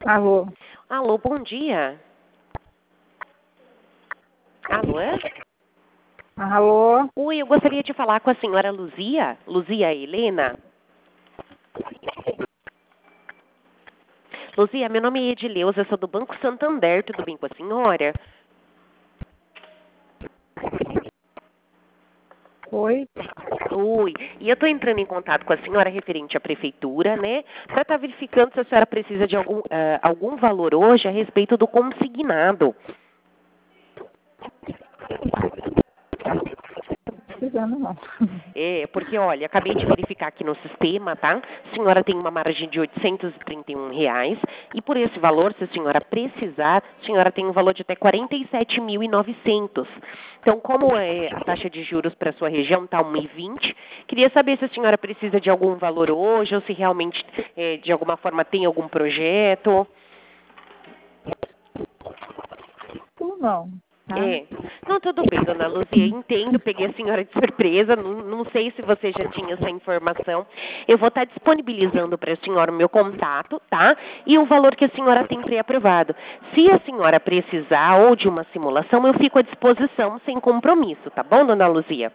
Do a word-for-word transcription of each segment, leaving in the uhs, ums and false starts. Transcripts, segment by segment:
Alô? Alô, bom dia. Alô? Alô? Oi, eu gostaria de falar com a senhora Luzia. Luzia Helena. Luzia, meu nome é Edileuza, eu sou do Banco Santander, tudo bem com a senhora? Oi? Oi, e eu estou entrando em contato com a senhora referente à prefeitura, né? Para estar verificando se a senhora precisa de algum, ah, algum valor hoje a respeito do consignado. Precisando não. É, porque, olha, acabei de verificar aqui no sistema, tá? A senhora tem uma margem de oitocentos e trinta e um reais. E por esse valor, se a senhora precisar, a senhora tem um valor de até quarenta e sete mil e novecentos. Então, como é a taxa de juros para a sua região está um vírgula vinte, queria saber se a senhora precisa de algum valor hoje ou se realmente, é, de alguma forma, tem algum projeto. Ou não, tá? É. Não, tudo bem, dona Luzia, entendo, peguei a senhora de surpresa, não, não sei se você já tinha essa informação. Eu vou estar disponibilizando para a senhora o meu contato, tá? E o valor que a senhora tem pré-aprovado. Se a senhora precisar ou de uma simulação, eu fico à disposição sem compromisso, tá bom, dona Luzia?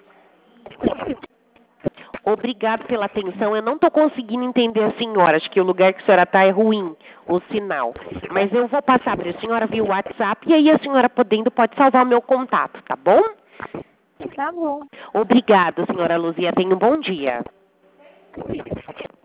Obrigado pela atenção. Eu não estou conseguindo entender a senhora. Acho que o lugar que a senhora está é ruim, o sinal. Mas eu vou passar para a senhora via WhatsApp e aí a senhora podendo pode salvar o meu contato, tá bom? Tá bom. Obrigado, senhora Luzia. Tenha um bom dia.